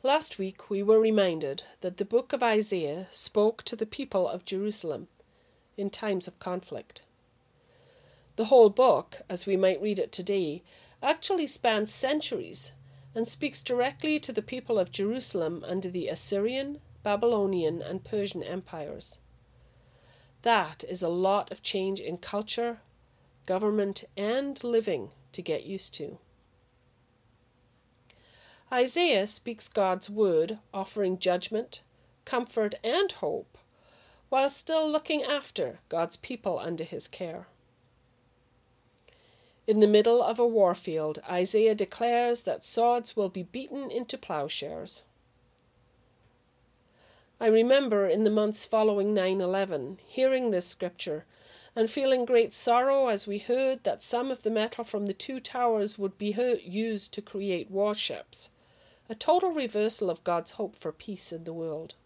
Last week we were reminded that the book of Isaiah spoke to the people of Jerusalem in times of conflict. The whole book, as we might read it today, actually spans centuries and speaks directly to the people of Jerusalem under the Assyrian, Babylonian, and Persian empires. That is a lot of change in culture, government, and living to get used to. Isaiah speaks God's word, offering judgment, comfort, and hope, while still looking after God's people under his care. In the middle of a warfield, Isaiah declares that swords will be beaten into plowshares. I remember in the months following 9/11 hearing this scripture and feeling great sorrow as we heard that some of the metal from the two towers would be used to create warships, a total reversal of God's hope for peace in the world.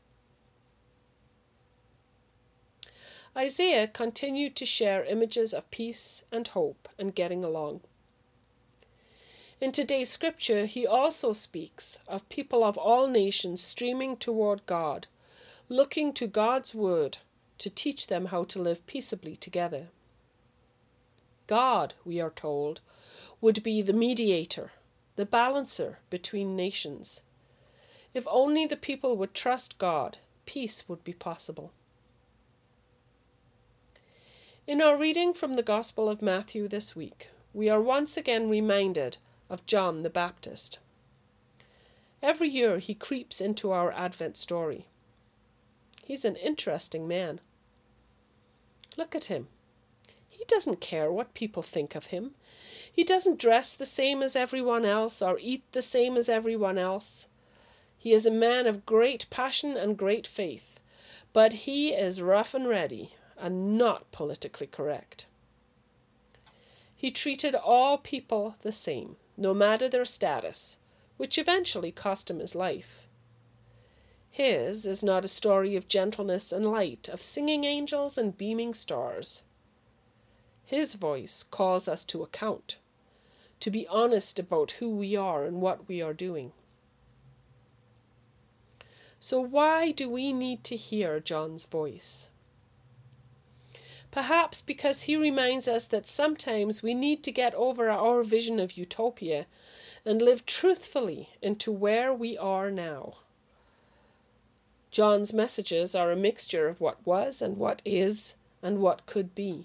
Isaiah continued to share images of peace and hope and getting along. In today's scripture, he also speaks of people of all nations streaming toward God, looking to God's word to teach them how to live peaceably together. God, we are told, would be the mediator, the balancer between nations. If only the people would trust God, peace would be possible. In our reading from the Gospel of Matthew this week, we are once again reminded of John the Baptist. Every year he creeps into our Advent story. He's an interesting man. Look at him. He doesn't care what people think of him. He doesn't dress the same as everyone else or eat the same as everyone else. He is a man of great passion and great faith, but he is rough and ready and not politically correct. He treated all people the same, no matter their status, which eventually cost him his life. His is not a story of gentleness and light, of singing angels and beaming stars. His voice calls us to account, to be honest about who we are and what we are doing. So why do we need to hear John's voice? Perhaps because he reminds us that sometimes we need to get over our vision of utopia and live truthfully into where we are now. John's messages are a mixture of what was and what is and what could be.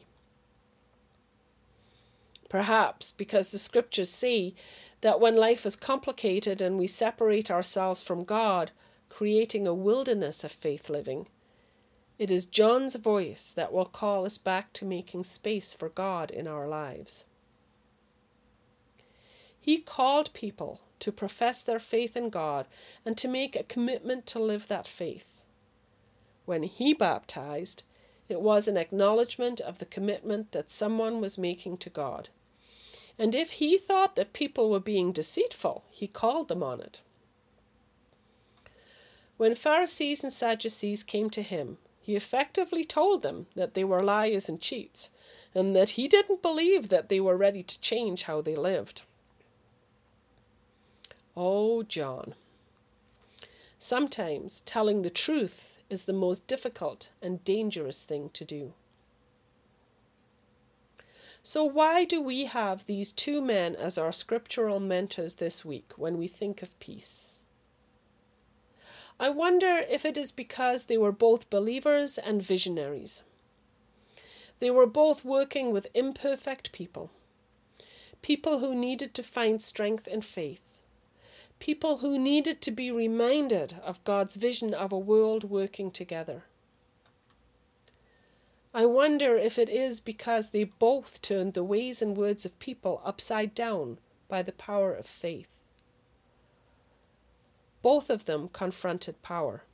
Perhaps because the scriptures say that when life is complicated and we separate ourselves from God, creating a wilderness of faith living, it is John's voice that will call us back to making space for God in our lives. He called people to profess their faith in God and to make a commitment to live that faith. When he baptized, it was an acknowledgement of the commitment that someone was making to God. And if he thought that people were being deceitful, he called them on it. When Pharisees and Sadducees came to him, he effectively told them that they were liars and cheats, and that he didn't believe that they were ready to change how they lived. Oh, John. Sometimes telling the truth is the most difficult and dangerous thing to do. So why do we have these two men as our scriptural mentors this week when we think of peace? I wonder if it is because they were both believers and visionaries. They were both working with imperfect people who needed to find strength in faith, people who needed to be reminded of God's vision of a world working together. I wonder if it is because they both turned the ways and words of people upside down by the power of faith. Both of them confronted power.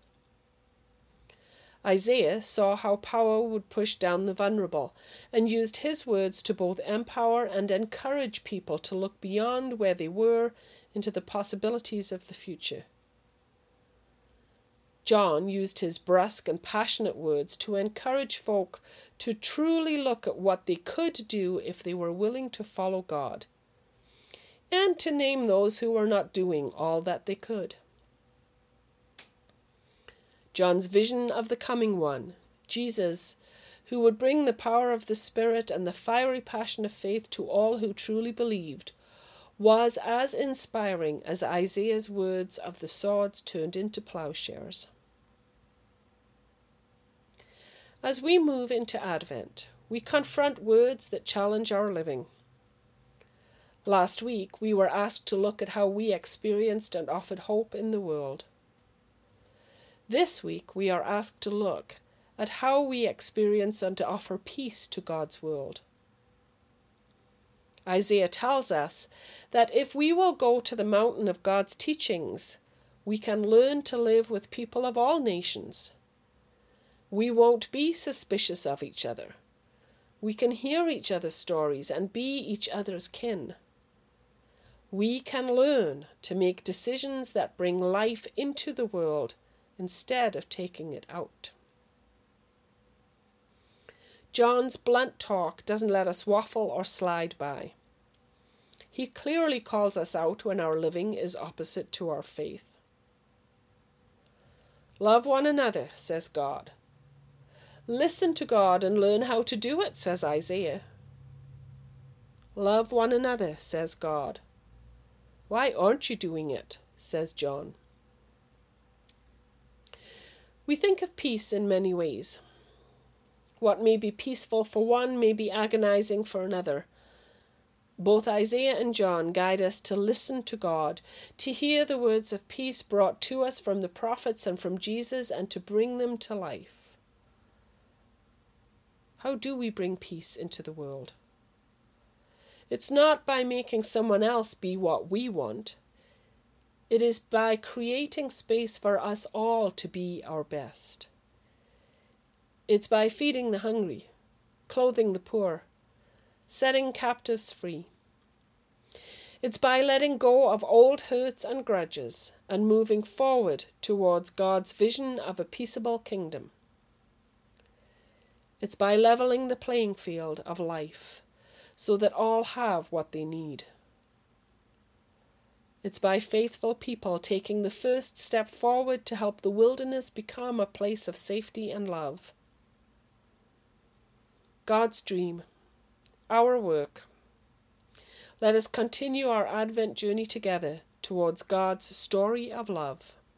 Isaiah saw how power would push down the vulnerable and used his words to both empower and encourage people to look beyond where they were into the possibilities of the future. John used his brusque and passionate words to encourage folk to truly look at what they could do if they were willing to follow God, and to name those who were not doing all that they could. John's vision of the coming one, Jesus, who would bring the power of the Spirit and the fiery passion of faith to all who truly believed, was as inspiring as Isaiah's words of the swords turned into plowshares. As we move into Advent, we confront words that challenge our living. Last week, we were asked to look at how we experienced and offered hope in the world. This week, we are asked to look at how we experience and to offer peace to God's world. Isaiah tells us that if we will go to the mountain of God's teachings, we can learn to live with people of all nations. We won't be suspicious of each other. We can hear each other's stories and be each other's kin. We can learn to make decisions that bring life into the world instead of taking it out. John's blunt talk doesn't let us waffle or slide by. He clearly calls us out when our living is opposite to our faith. Love one another, says God. Listen to God and learn how to do it, says Isaiah. Love one another, says God. Why aren't you doing it, says John. We think of peace in many ways. What may be peaceful for one may be agonizing for another. Both Isaiah and John guide us to listen to God, to hear the words of peace brought to us from the prophets and from Jesus, and to bring them to life. How do we bring peace into the world? It's not by making someone else be what we want. It is by creating space for us all to be our best. It's by feeding the hungry, clothing the poor, setting captives free. It's by letting go of old hurts and grudges and moving forward towards God's vision of a peaceable kingdom. It's by leveling the playing field of life so that all have what they need. It's by faithful people taking the first step forward to help the wilderness become a place of safety and love. God's dream, our work. Let us continue our Advent journey together towards God's story of love.